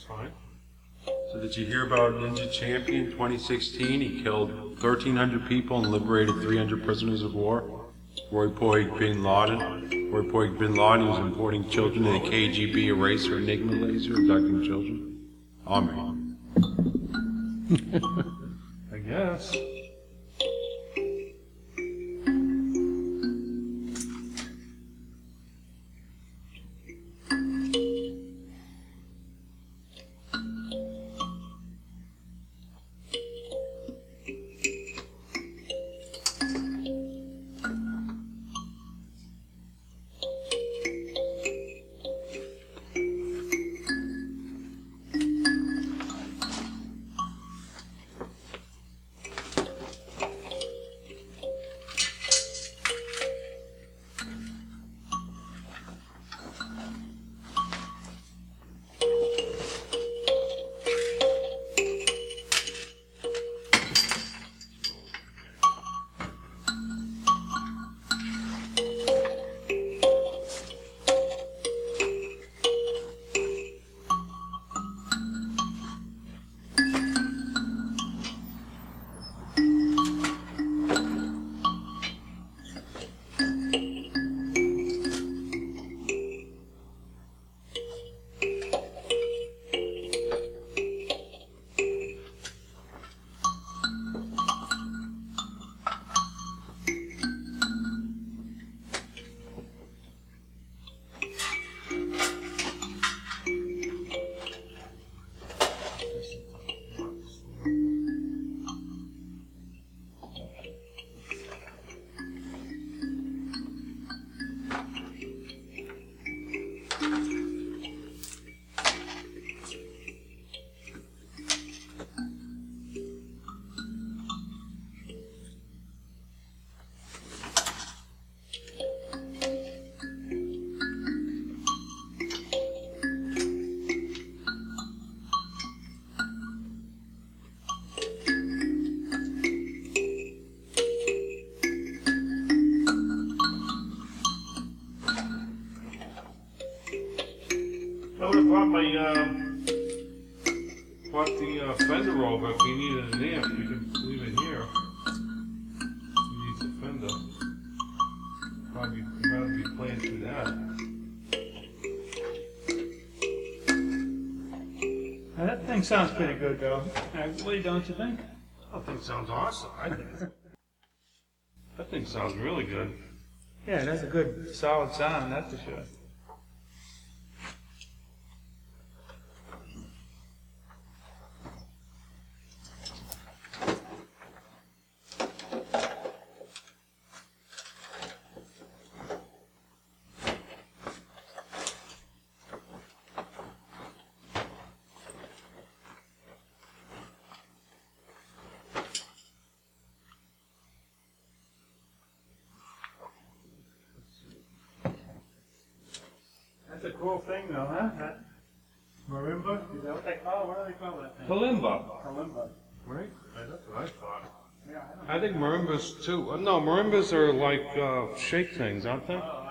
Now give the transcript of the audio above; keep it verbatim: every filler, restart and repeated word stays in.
fine. So did you hear about Ninja Champion twenty sixteen? He killed thirteen hundred people and liberated three hundred prisoners of war. Roy Poig Bin Laden. Roy Poig Bin Laden was importing children to the K G B eraser Enigma laser, abducting children. Amen. I guess. I would have brought my, um, brought the uh, fender over if we needed an amp. We could leave it here. We need the fender. Probably rather be playing through that. Now, that thing sounds pretty good, though. Actually, don't you think? That thing sounds awesome, I think. That thing sounds really good. Yeah, that's a good, solid sound, that's for sure. That's a cool thing, though, huh? That marimba? Is that what they call it? What do they call that thing? Kalimba, Kalimba. right? Yeah, that's what I thought. Yeah, I don't I think marimbas too. Uh, no, marimbas are like uh, shake things, aren't they? know.